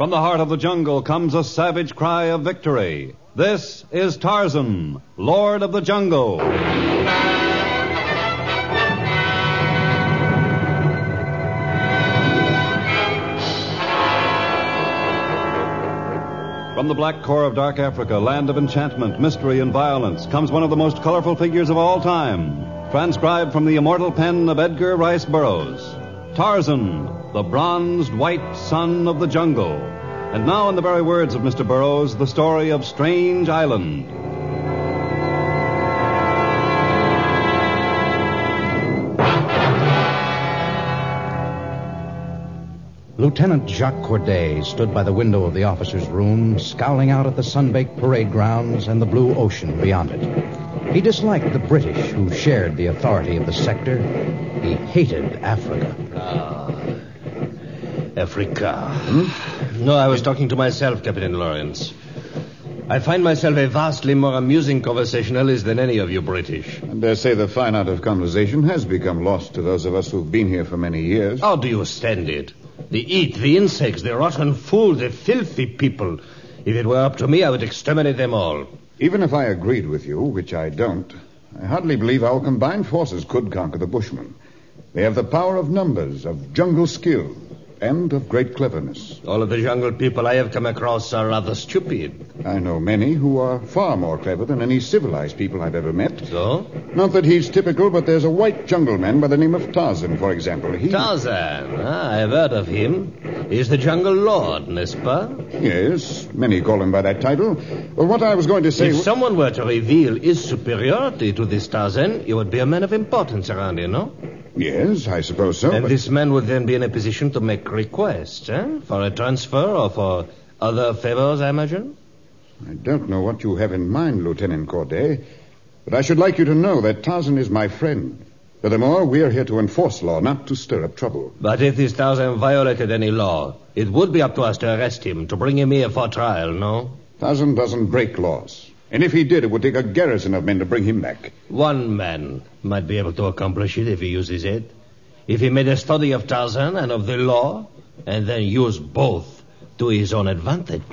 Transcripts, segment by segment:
From the heart of the jungle comes a savage cry of victory. This is Tarzan, Lord of the Jungle. From the black core of dark Africa, land of enchantment, mystery, and violence, comes one of the most colorful figures of all time, transcribed from the immortal pen of Edgar Rice Burroughs. Tarzan, the bronzed white son of the jungle. And now, in the very words of Mr. Burroughs, the story of Strange Island. Lieutenant Jacques Corday stood by the window of the officer's room, scowling out at the sun-baked parade grounds and the blue ocean beyond it. He disliked the British, who shared the authority of the sector. He hated Africa. Africa. No, I was talking to myself, Captain Lawrence. I find myself a vastly more amusing conversationalist than any of you British. I dare say the fine art of conversation has become lost to those of us who've been here for many years. How do you stand it? They eat the insects, the rotten food, the filthy people. If it were up to me, I would exterminate them all. Even if I agreed with you, which I don't, I hardly believe our combined forces could conquer the Bushmen. They have the power of numbers, of jungle skill, and of great cleverness. All of the jungle people I have come across are rather stupid. I know many who are far more clever than any civilized people I've ever met. So? Not that he's typical, but there's a white jungle man by the name of Tarzan, for example. Tarzan? I've heard of him. He's the jungle lord, n'est-ce pas? Yes, many call him by that title. Well, what I was going to say... If someone were to reveal his superiority to this Tarzan, he would be a man of importance around here, no? Yes, I suppose so. And this man would then be in a position to make requests, for a transfer or for other favors, I imagine? I don't know what you have in mind, Lieutenant Corday, but I should like you to know that Tarzan is my friend. Furthermore, we are here to enforce law, not to stir up trouble. But if this Tarzan violated any law, it would be up to us to arrest him, to bring him here for trial, no? Tarzan doesn't break laws. And if he did, it would take a garrison of men to bring him back. One man might be able to accomplish it if he used his head. If he made a study of Tarzan and of the law, and then used both to his own advantage.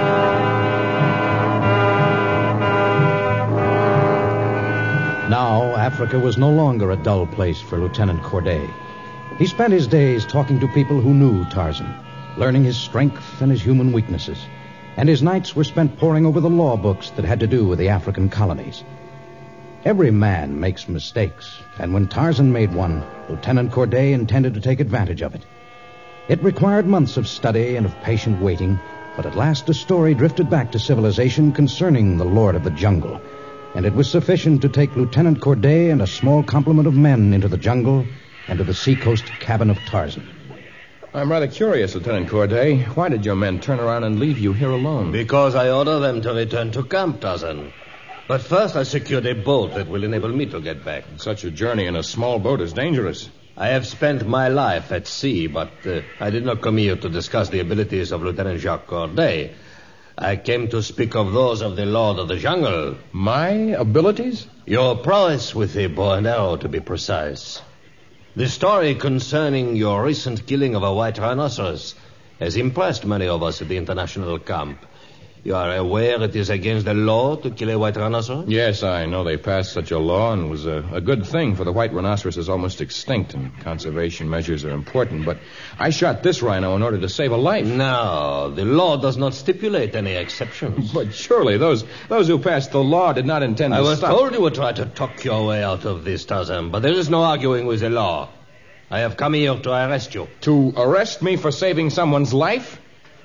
Now, Africa was no longer a dull place for Lieutenant Corday. He spent his days talking to people who knew Tarzan, learning his strength and his human weaknesses. And his nights were spent poring over the law books that had to do with the African colonies. Every man makes mistakes, and when Tarzan made one, Lieutenant Corday intended to take advantage of it. It required months of study and of patient waiting, but at last a story drifted back to civilization concerning the Lord of the Jungle, and it was sufficient to take Lieutenant Corday and a small complement of men into the jungle and to the seacoast cabin of Tarzan. I'm rather curious, Lieutenant Corday. Why did your men turn around and leave you here alone? Because I ordered them to return to camp, Tarzan. But first I secured a boat that will enable me to get back. Such a journey in a small boat is dangerous. I have spent my life at sea, but I did not come here to discuss the abilities of Lieutenant Jacques Corday. I came to speak of those of the Lord of the Jungle. My abilities? Your prowess with a bow and arrow, to be precise. The story concerning your recent killing of a white rhinoceros has impressed many of us at the international camp. You are aware it is against the law to kill a white rhinoceros? Yes, I know they passed such a law, and it was a good thing, for the white rhinoceros is almost extinct, and conservation measures are important. But I shot this rhino in order to save a life. No, the law does not stipulate any exceptions. But surely those who passed the law did not intend to stop... I was told you would try to talk your way out of this, Tarzan, but there is no arguing with the law. I have come here to arrest you. To arrest me for saving someone's life?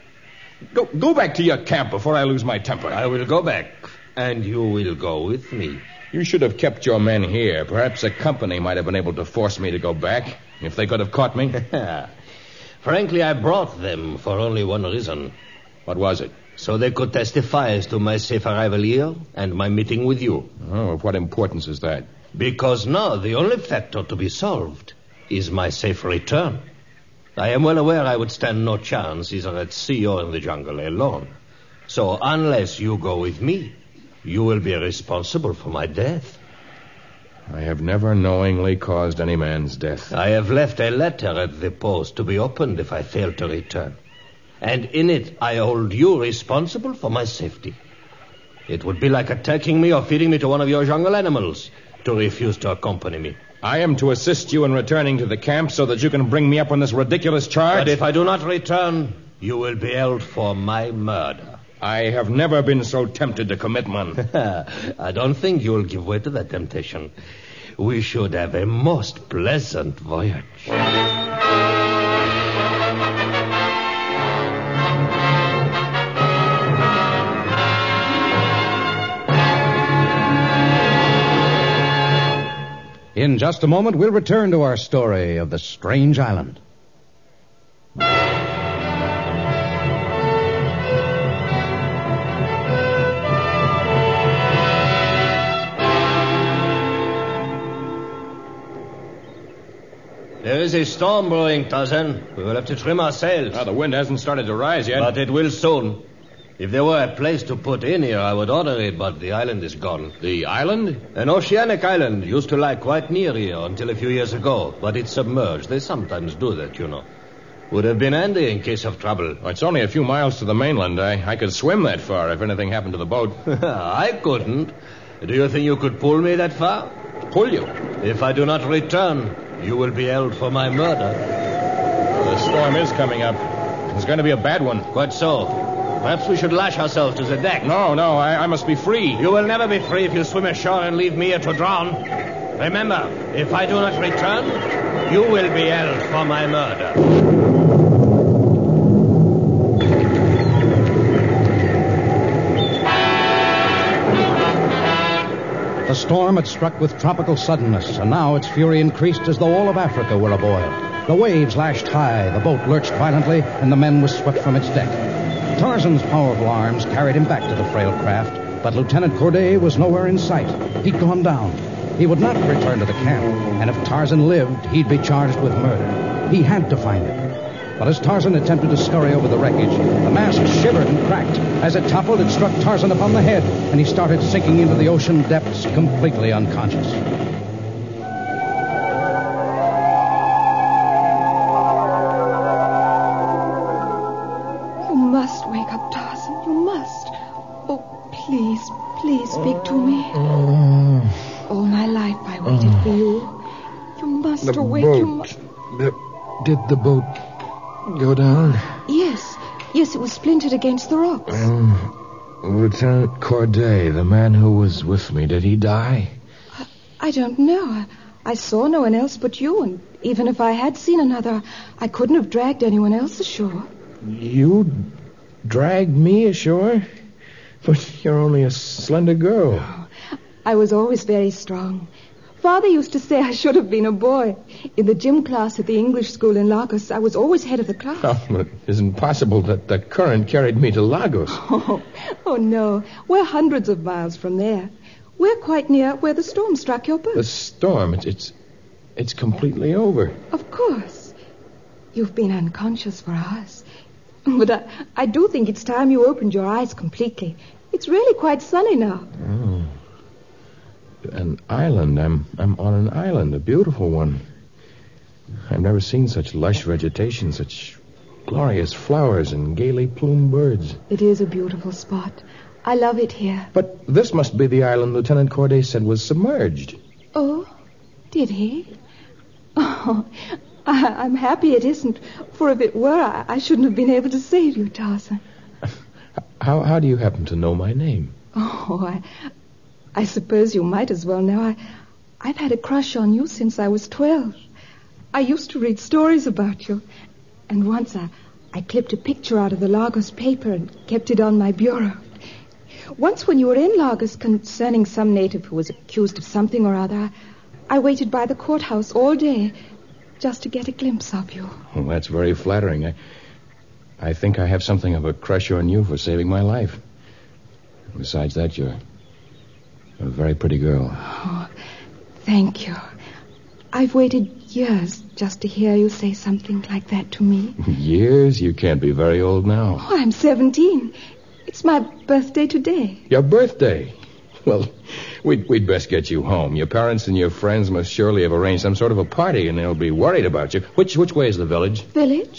Go back to your camp before I lose my temper. I will go back, and you will go with me. You should have kept your men here. Perhaps a company might have been able to force me to go back, if they could have caught me. Frankly, I brought them for only one reason. What was it? So they could testify as to my safe arrival here and my meeting with you. Oh, of what importance is that? Because now the only factor to be solved is my safe return. I am well aware I would stand no chance either at sea or in the jungle alone. So unless you go with me, you will be responsible for my death. I have never knowingly caused any man's death. I have left a letter at the post to be opened if I fail to return. And in it, I hold you responsible for my safety. It would be like attacking me or feeding me to one of your jungle animals to refuse to accompany me. I am to assist you in returning to the camp so that you can bring me up on this ridiculous charge? But if I do not return, you will be held for my murder. I have never been so tempted to commit one. I don't think you will give way to that temptation. We should have a most pleasant voyage. In just a moment, we'll return to our story of the strange island. There is a storm brewing, Tarzan. We will have to trim our sails. The wind hasn't started to rise yet. But it will soon. If there were a place to put in here, I would order it, but the island is gone. The island? An oceanic island used to lie quite near here until a few years ago, but it's submerged. They sometimes do that, you know. Would have been handy in case of trouble. It's only a few miles to the mainland. I could swim that far if anything happened to the boat. I couldn't. Do you think you could pull me that far? Pull you? If I do not return, you will be held for my murder. Well, the storm is coming up. It's going to be a bad one. Quite so. Perhaps we should lash ourselves to the deck. No, I must be free. You will never be free if you swim ashore and leave me here to drown. Remember, if I do not return, you will be held for my murder. The storm had struck with tropical suddenness, and now its fury increased as though all of Africa were aboil. The waves lashed high, the boat lurched violently, and the men were swept from its deck. Tarzan's powerful arms carried him back to the frail craft, but Lieutenant Corday was nowhere in sight. He'd gone down. He would not return to the camp, and if Tarzan lived, he'd be charged with murder. He had to find it. But as Tarzan attempted to scurry over the wreckage, the mast shivered and cracked. As it toppled, it struck Tarzan upon the head, and he started sinking into the ocean depths completely unconscious. You must wake up, Tarzan. You must. Oh, please speak to me. All my life I waited for you. You must awake. Did the boat go down? Yes, it was splintered against the rocks. Lieutenant Corday, the man who was with me, did he die? I don't know. I saw no one else but you, and even if I had seen another, I couldn't have dragged anyone else ashore. You dragged me ashore? But you're only a slender girl. I was always very strong. Father used to say I should have been a boy. In the gym class at the English school in Lagos, I was always head of the class. Oh, it isn't possible that the current carried me to Lagos. Oh, no. We're hundreds of miles from there. We're quite near where the storm struck your boat. The storm? It's completely over. Of course. You've been unconscious for hours. But I do think it's time you opened your eyes completely. It's really quite sunny now. Oh. An island. I'm on an island, a beautiful one. I've never seen such lush vegetation, such glorious flowers and gaily plumed birds. It is a beautiful spot. I love it here. But this must be the island Lieutenant Corday said was submerged. Oh, did he? Oh, I'm happy it isn't, for if it were, I shouldn't have been able to save you, Tarzan. How do you happen to know my name? Oh, I suppose you might as well know. I've had a crush on you since I was 12. I used to read stories about you. And once I clipped a picture out of the Lagos paper and kept it on my bureau. Once when you were in Lagos concerning some native who was accused of something or other, I waited by the courthouse all day just to get a glimpse of you. Well, that's very flattering. I think I have something of a crush on you for saving my life. Besides that, you're a very pretty girl. Oh, thank you. I've waited years just to hear you say something like that to me. Years? You can't be very old now. Oh, I'm 17. It's my birthday today. Your birthday? Well, we'd best get you home. Your parents and your friends must surely have arranged some sort of a party, and they'll be worried about you. Which way is the village? Village?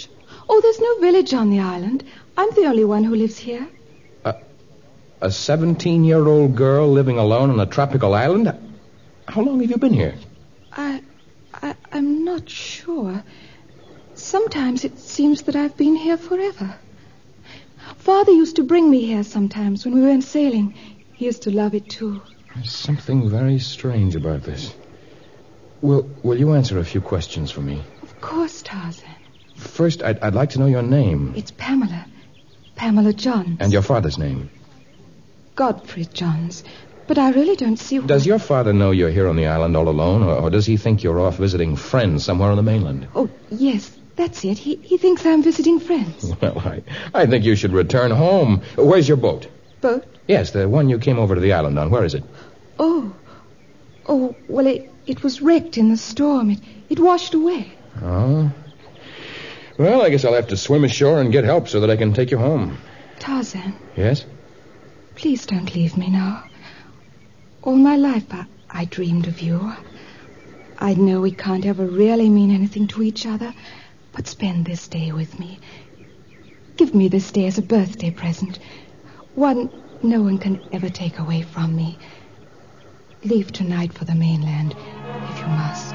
Oh, there's no village on the island. I'm the only one who lives here. A 17-year-old girl living alone on a tropical island? How long have you been here? I'm not sure. Sometimes it seems that I've been here forever. Father used to bring me here sometimes when we went sailing. He used to love it, too. There's something very strange about this. Will you answer a few questions for me? Of course, Tarzan. First, I'd like to know your name. It's Pamela. Pamela Johns. And your father's name? Godfrey Johns. But I really don't see why... Does your father know you're here on the island all alone, or does he think you're off visiting friends somewhere on the mainland? Oh, yes, that's it. He thinks I'm visiting friends. Well, I think you should return home. Where's your boat? Boat? Yes, the one you came over to the island on. Where is it? Oh, well, it was wrecked in the storm. It washed away. Oh? Well, I guess I'll have to swim ashore and get help so that I can take you home. Tarzan. Yes? Please don't leave me now. All my life, I dreamed of you. I know we can't ever really mean anything to each other, but spend this day with me. Give me this day as a birthday present. One no one can ever take away from me. Leave tonight for the mainland, if you must.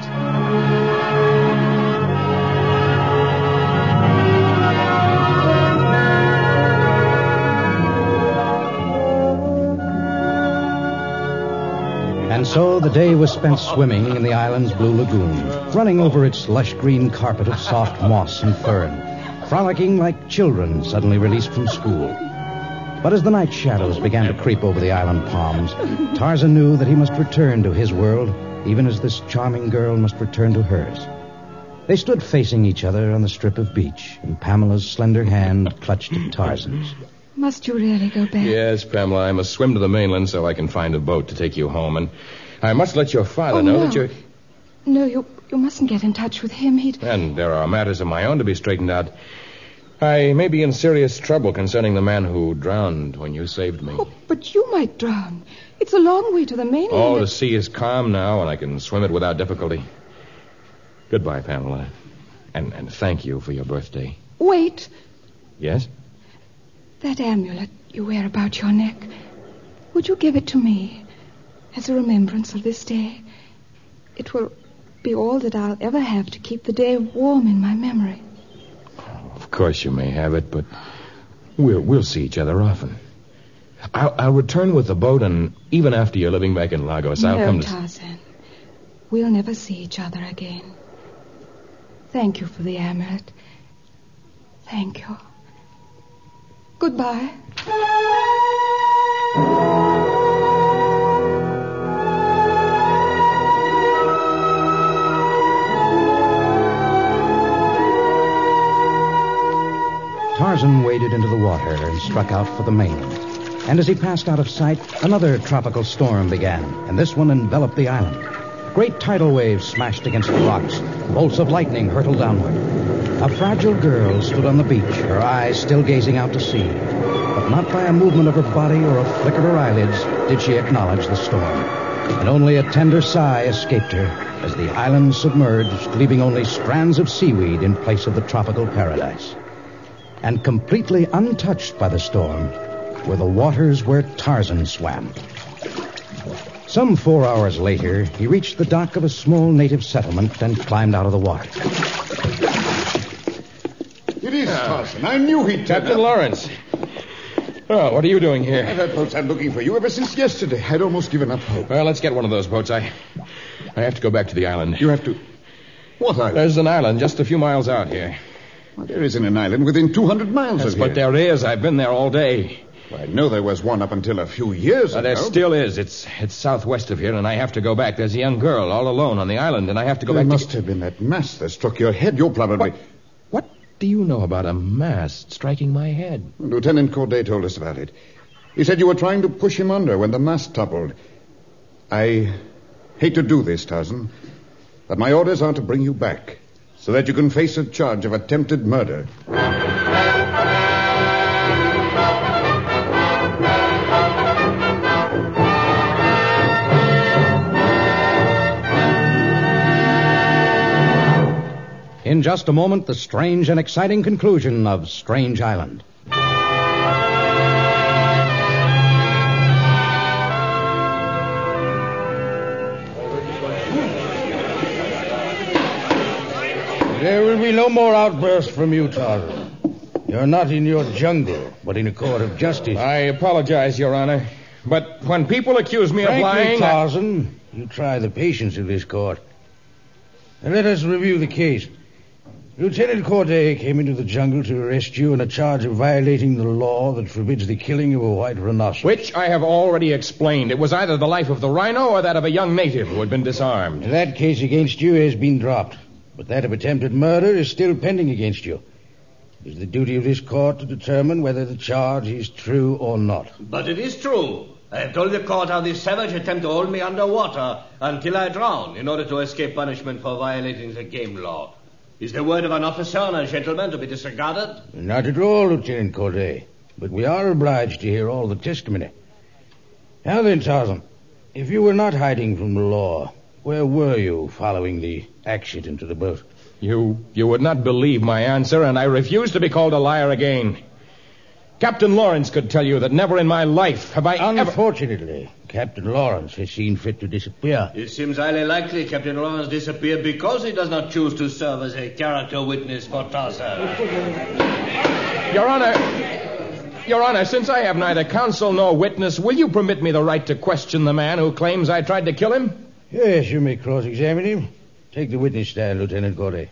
And so the day was spent swimming in the island's blue lagoon, running over its lush green carpet of soft moss and fern, frolicking like children suddenly released from school. But as the night shadows began to creep over the island palms, Tarzan knew that he must return to his world, even as this charming girl must return to hers. They stood facing each other on the strip of beach, and Pamela's slender hand clutched at Tarzan's. Must you really go back? Yes, Pamela, I must swim to the mainland so I can find a boat to take you home, and I must let your father know that you're... No, you mustn't get in touch with him. And there are matters of my own to be straightened out. I may be in serious trouble concerning the man who drowned when you saved me. Oh, but you might drown. It's a long way to the mainland. Oh, the sea is calm now, and I can swim it without difficulty. Goodbye, Pamela. And thank you for your birthday. Wait. Yes? That amulet you wear about your neck, would you give it to me as a remembrance of this day? It will be all that I'll ever have to keep the day warm in my memory. Of course you may have it, but we'll see each other often. I'll return with the boat, and even after you're living back in Lagos, I'll come to... Tarzan. We'll never see each other again. Thank you for the amulet. Thank you. Goodbye. Tarzan waded into the water and struck out for the mainland. And as he passed out of sight, another tropical storm began, and this one enveloped the island. Great tidal waves smashed against the rocks. Bolts of lightning hurtled downward. A fragile girl stood on the beach, her eyes still gazing out to sea. But not by a movement of her body or a flicker of her eyelids did she acknowledge the storm. And only a tender sigh escaped her as the island submerged, leaving only strands of seaweed in place of the tropical paradise. And completely untouched by the storm were the waters where Tarzan swam. Some 4 hours later, he reached the dock of a small native settlement and climbed out of the water. It is Tarzan. I knew he'd turn Captain up. Lawrence. Oh, what are you doing here? I've had boats out looking for you ever since yesterday. I'd almost given up hope. Well, let's get one of those boats. I have to go back to the island. You have to... What island? There's an island just a few miles out here. Well, there isn't an island within 200 miles Yes, of here. but there is. I've been there all day. Well, I know there was one up until a few years ago. There still is. It's southwest of here, and I have to go back. There's a young girl all alone on the island, and I have to go There back must have been that mast that struck your head. You're probably... What do you know about a mast striking my head? Lieutenant Corday told us about it. He said you were trying to push him under when the mast toppled. I hate to do this, Tarzan, but my orders are to bring you back so that you can face a charge of attempted murder. In just a moment, the strange and exciting conclusion of Strange Island. There will be no more outbursts from you, Tarzan. You're not in your jungle, but in a court of justice. I apologize, Your Honor. But when people accuse me Frankly, of lying... Tarzan, you try the patience of this court. And let us review the case. Lieutenant Corday came into the jungle to arrest you on a charge of violating the law that forbids the killing of a white rhinoceros. Which I have already explained. It was either the life of the rhino or that of a young native who had been disarmed. That case against you has been dropped. But that of attempted murder is still pending against you. It is the duty of this court to determine whether the charge is true or not. But it is true. I have told the court how this savage attempted to hold me underwater until I drowned in order to escape punishment for violating the game law. Is the word of an officer and a gentleman to be disregarded? Not at all, Lieutenant Corday. But we are obliged to hear all the testimony. Now then, Tarzan, if you were not hiding from the law, where were you following the accident to the boat? You would not believe my answer, and I refuse to be called a liar again. Captain Lawrence could tell you that never in my life have I Unfortunately, Captain Lawrence has seen fit to disappear. It seems highly likely Captain Lawrence disappeared because he does not choose to serve as a character witness for Tarzan. Your Honor, since I have neither counsel nor witness, will you permit me the right to question the man who claims I tried to kill him? Yes, you may cross-examine him. Take the witness stand, Lieutenant Corday.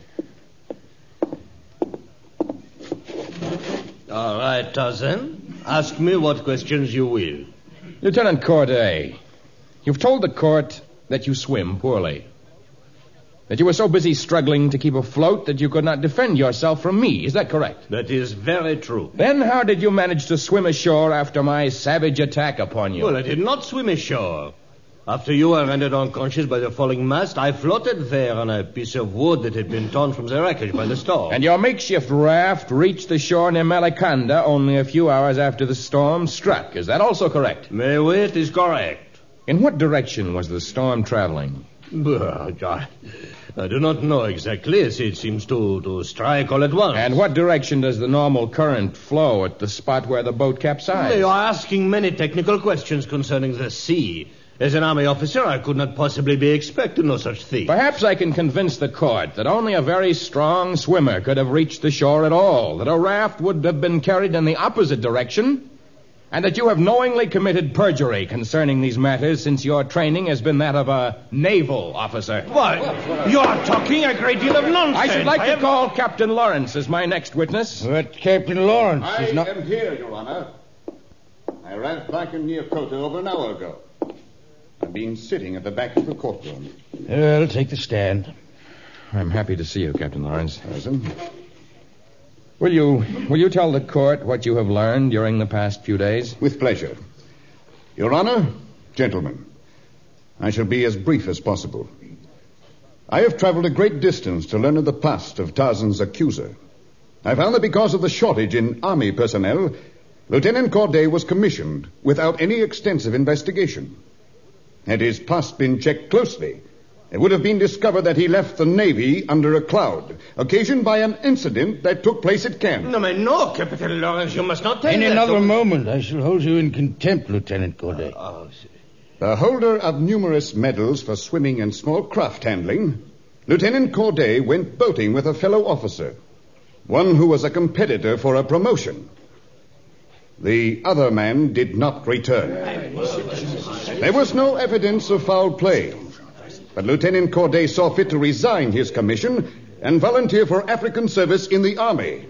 All right, Tarzan. Ask me what questions you will. Lieutenant Corday, you've told the court that you swim poorly. That you were so busy struggling to keep afloat that you could not defend yourself from me. Is that correct? That is very true. Then how did you manage to swim ashore after my savage attack upon you? Well, I did not swim ashore. After you were rendered unconscious by the falling mast, I floated there on a piece of wood that had been torn from the wreckage by the storm. And your makeshift raft reached the shore near Malakanda only a few hours after the storm struck. Is that also correct? My wit is correct. In what direction was the storm traveling? I do not know exactly. It seems to strike all at once. And what direction does the normal current flow at the spot where the boat capsized? You are asking many technical questions concerning the sea. As an army officer, I could not possibly be expected to know such things. Perhaps I can convince the court that only a very strong swimmer could have reached the shore at all, that a raft would have been carried in the opposite direction, and that you have knowingly committed perjury concerning these matters since your training has been that of a naval officer. What? You are talking a great deal of nonsense. I should like to call Captain Lawrence as my next witness. But Captain Lawrence is not... I am here, Your Honor. I arrived back in Neokota over an hour ago. I've been sitting at the back of the courtroom. Well, take the stand. I'm happy to see you, Captain Lawrence. Tarzan. Will you tell the court what you have learned during the past few days? With pleasure. Your Honor, gentlemen, I shall be as brief as possible. I have traveled a great distance to learn of the past of Tarzan's accuser. I found that because of the shortage in army personnel, Lieutenant Corday was commissioned without any extensive investigation. Had his past been checked closely, it would have been discovered that he left the Navy under a cloud, occasioned by an incident that took place at camp. No, Captain Lawrence, you must not take In that. another moment, I shall hold you in contempt, Lieutenant Corday. The holder of numerous medals for swimming and small craft handling, Lieutenant Corday went boating with a fellow officer, one who was a competitor for a promotion. The other man did not return. There was no evidence of foul play, but Lieutenant Corday saw fit to resign his commission and volunteer for African service in the army.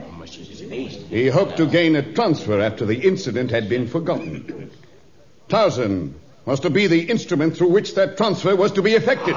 He hoped to gain a transfer after the incident had been forgotten. Tarzan was to be the instrument through which that transfer was to be effected.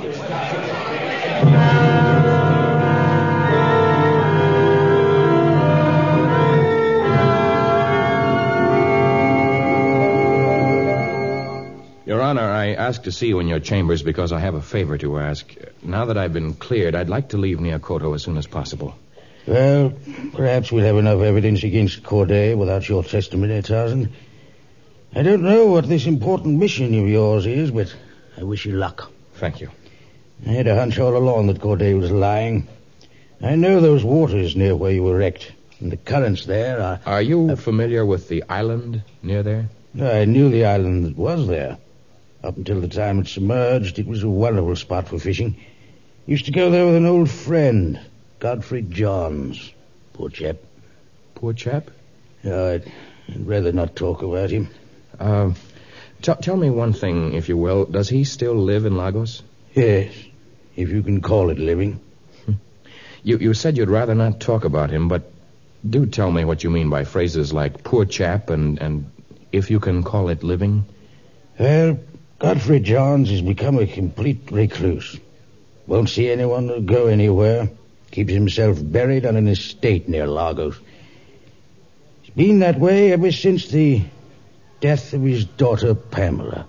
Your Honor, I asked to see you in your chambers because I have a favor to ask. Now that I've been cleared, I'd like to leave Neokoto as soon as possible. Well, perhaps we'll have enough evidence against Corday without your testimony, Tarzan. I don't know what this important mission of yours is, but I wish you luck. Thank you. I had a hunch all along that Corday was lying. I know those waters near where you were wrecked. And the currents there are... Are you familiar with the island near there? I knew the island that was there. Up until the time it submerged, it was a wonderful spot for fishing. Used to go there with an old friend, Godfrey Johns. Poor chap. Poor chap? No, I'd rather not talk about him. Tell me one thing, if you will. Does he still live in Lagos? Yes, if you can call it living. You said you'd rather not talk about him, but do tell me what you mean by phrases like poor chap and if you can call it living. Well, Godfrey Johns has become a complete recluse. Won't see anyone or go anywhere. Keeps himself buried on an estate near Lagos. He's been that way ever since the death of his daughter, Pamela.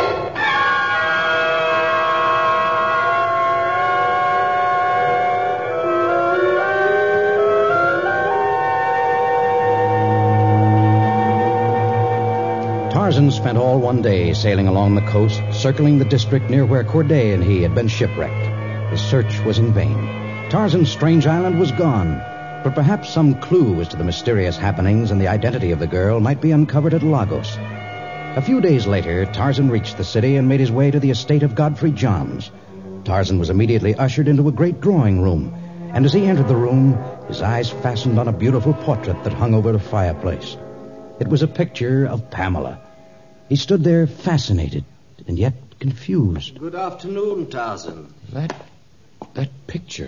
Tarzan spent all one day sailing along the coast, circling the district near where Corday and he had been shipwrecked. His search was in vain. Tarzan's strange island was gone, but perhaps some clue as to the mysterious happenings and the identity of the girl might be uncovered at Lagos. A few days later, Tarzan reached the city and made his way to the estate of Godfrey Johns. Tarzan was immediately ushered into a great drawing room, and as he entered the room, his eyes fastened on a beautiful portrait that hung over the fireplace. It was a picture of Pamela. He stood there fascinated and yet confused. Good afternoon, Tarzan. That picture.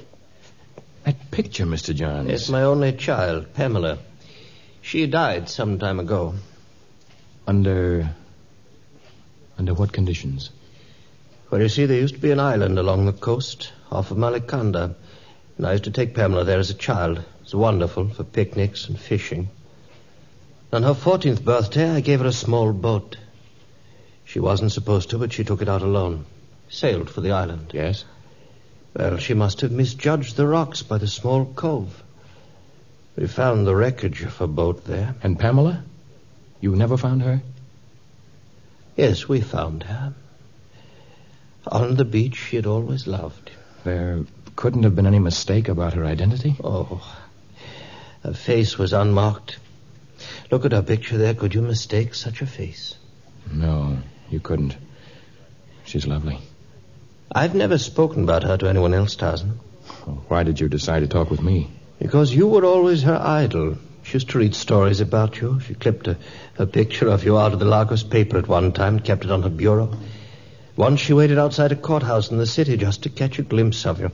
That picture, Mr. Johns. It's my only child, Pamela. She died some time ago. Under what conditions? Well, you see, there used to be an island along the coast off of Malikanda, and I used to take Pamela there as a child. It was wonderful for picnics and fishing. On her 14th birthday, I gave her a small boat. She wasn't supposed to, but she took it out alone. Sailed for the island. Yes? Well, she must have misjudged the rocks by the small cove. We found the wreckage of her boat there. And Pamela? You never found her? Yes, we found her. On the beach she had always loved. There couldn't have been any mistake about her identity? Oh, her face was unmarked. Look at her picture there. Could you mistake such a face? No, you couldn't. She's lovely. I've never spoken about her to anyone else, Tarzan. Well, why did you decide to talk with me? Because you were always her idol. She used to read stories about you. She clipped a picture of you out of the Lagos paper at one time and kept it on her bureau. Once she waited outside a courthouse in the city just to catch a glimpse of you.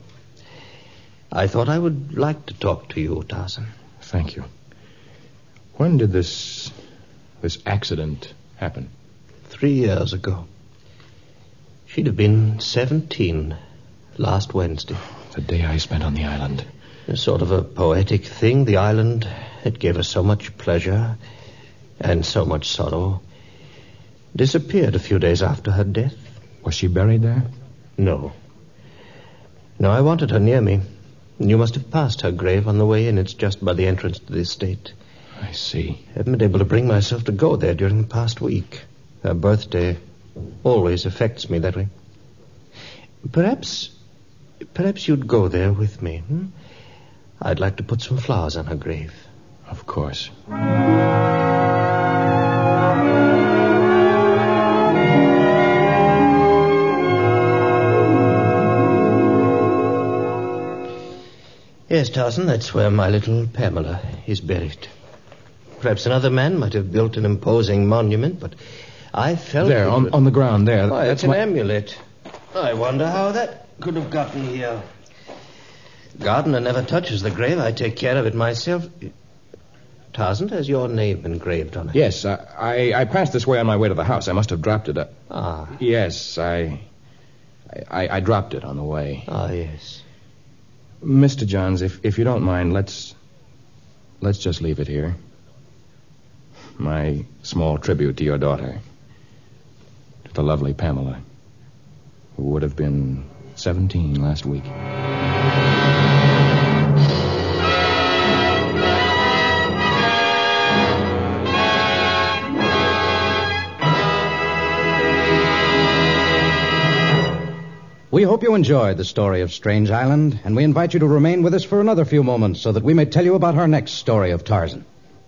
I thought I would like to talk to you, Tarzan. Thank you. When did this accident happen? 3 years ago. She'd have been 17 last Wednesday. The day I spent on the island. A sort of a poetic thing. The island, it gave her so much pleasure and so much sorrow. Disappeared a few days after her death. Was she buried there? No. No, I wanted her near me. You must have passed her grave on the way in. It's just by the entrance to the estate. I see. I haven't been able to bring myself to go there during the past week. Her birthday always affects me that way. Perhaps you'd go there with me. I'd like to put some flowers on her grave. Of course. Yes, Tarzan, that's where my little Pamela is buried. Perhaps another man might have built an imposing monument, but I felt... There, on the ground, there. Why, That's it's an amulet. I wonder how that could have gotten here. Gardener never touches the grave. I take care of it myself. Tarzan, has your name engraved on it? Yes, I passed this way on my way to the house. I must have dropped it. Ah. Yes, I dropped it on the way. Ah, yes. Mr. Johns, if you don't mind, let's just leave it here. My small tribute to your daughter. To the lovely Pamela, who would have been 17 last week. We hope you enjoyed the story of Strange Island, and we invite you to remain with us for another few moments so that we may tell you about our next story of Tarzan.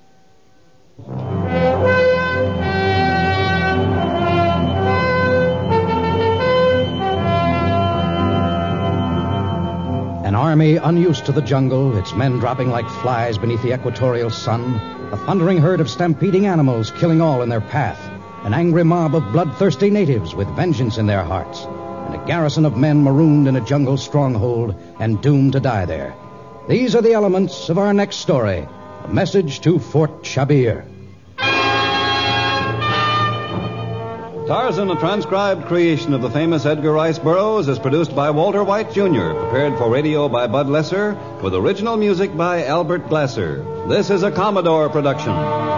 An army unused to the jungle, its men dropping like flies beneath the equatorial sun, a thundering herd of stampeding animals killing all in their path, an angry mob of bloodthirsty natives with vengeance in their hearts, and a garrison of men marooned in a jungle stronghold and doomed to die there. These are the elements of our next story, a message to Fort Shabir. Tarzan, a transcribed creation of the famous Edgar Rice Burroughs, is produced by Walter White, Jr., prepared for radio by Bud Lesser, with original music by Albert Glasser. This is a Commodore production.